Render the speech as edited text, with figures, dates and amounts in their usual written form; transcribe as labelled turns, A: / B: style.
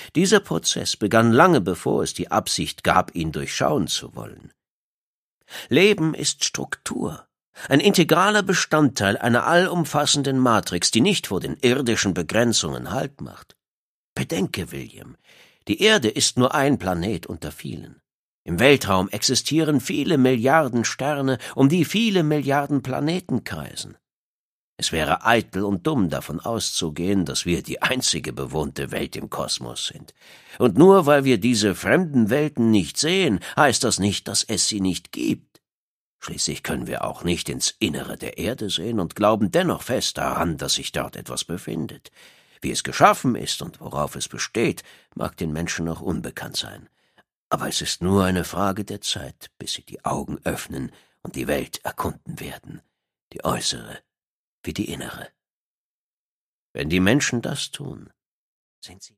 A: Dieser Prozess begann lange bevor es die Absicht gab, ihn durchschauen zu wollen. Leben ist Struktur, ein integraler Bestandteil einer allumfassenden Matrix, die nicht vor den irdischen Begrenzungen Halt macht. Bedenke, William, die Erde ist nur ein Planet unter vielen. Im Weltraum existieren viele Milliarden Sterne, um die viele Milliarden Planeten kreisen. Es wäre eitel und dumm, davon auszugehen, dass wir die einzige bewohnte Welt im Kosmos sind. Und nur weil wir diese fremden Welten nicht sehen, heißt das nicht, dass es sie nicht gibt. Schließlich können wir auch nicht ins Innere der Erde sehen und glauben dennoch fest daran, dass sich dort etwas befindet. Wie es geschaffen ist und worauf es besteht, mag den Menschen noch unbekannt sein. Aber es ist nur eine Frage der Zeit, bis sie die Augen öffnen und die Welt erkunden werden, die äußere wie die innere. Wenn die Menschen das tun, sind sie